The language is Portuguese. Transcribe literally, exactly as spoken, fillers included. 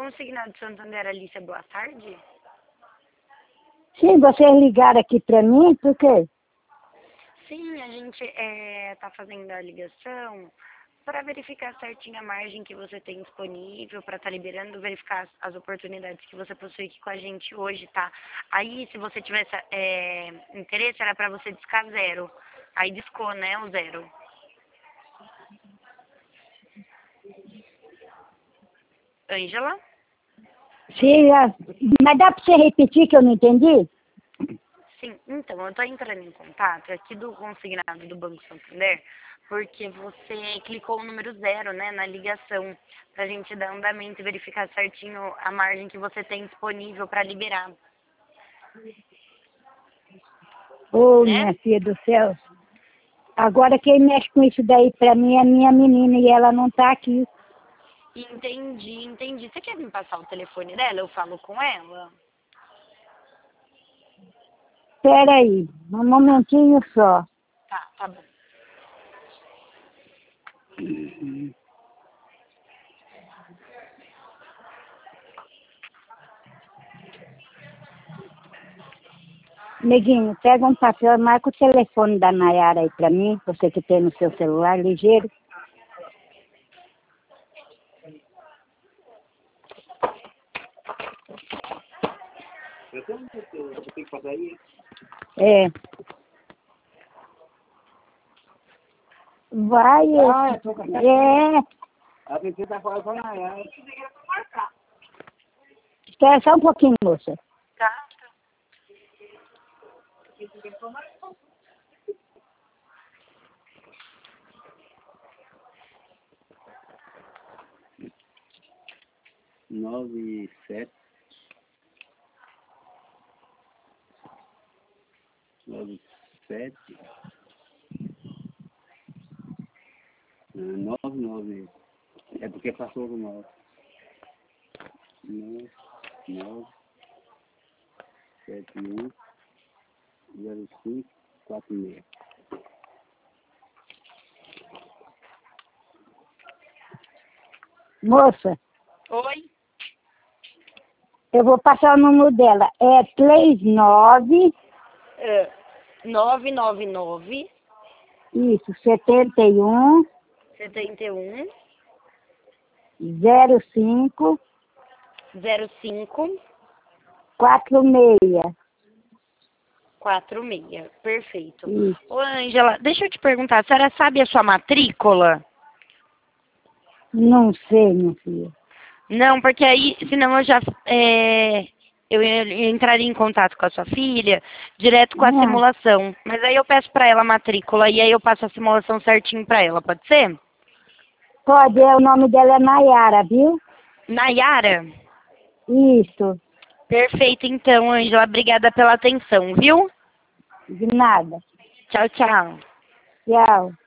Consignado Santander, Alicia, boa tarde. Sim, vocês ligaram aqui para mim, por quê? Sim, a gente está fazendo a ligação para verificar certinho a margem que você tem disponível, para estar tá liberando, verificar as, as oportunidades que você possui aqui com a gente hoje, tá? Aí, se você tivesse é, interesse, era para você discar zero. Aí discou, né, o zero. Ângela? Sim, a- mas dá para você repetir que eu não entendi? Sim, então, eu estou entrando em contato aqui do consignado do Banco Santander, porque você clicou o número zero, né, na ligação, para a gente dar andamento e verificar certinho a margem que você tem disponível para liberar, Ô, né? minha filha do céu. Agora quem mexe com isso daí para mim é minha menina e ela não está aqui. Entendi, entendi. Você quer me passar o telefone dela? Eu falo com ela? Espera aí, um momentinho só. Tá, tá bom. Neguinho, pega um papel, marca o telefone da Nayara aí para mim, você que tem no seu celular, ligeiro. É. Vai, Ah, eu tô com a é. A Pepe tá falando com a Nayara. Espera só um pouquinho, moça. Tá. Nove, sete. Nove, sete. Nove, nove. É porque passou o nove. Nove, nove, sete, um, zero, cinco, quatro, seis. Moça, Oi? eu vou passar o número dela. É três nove, É, nove nove nove, isso, setenta e um, setenta e um, zero cinco, zero cinco, quatro seis. quatro seis. Perfeito. Isso. Ô, Ângela, deixa eu te perguntar, a senhora sabe a sua matrícula? Não sei, minha filha. Não, porque aí, senão eu já, é, eu eu entraria em contato com a sua filha, direto com a Ah, simulação. Mas aí eu peço para ela a matrícula e aí eu passo a simulação certinho para ela, pode ser? pode, é, o nome dela é Nayara, viu? Nayara? Isso, Perfeito, então, Ângela, obrigada pela atenção, viu? de nada. Tchau, tchau. Tchau.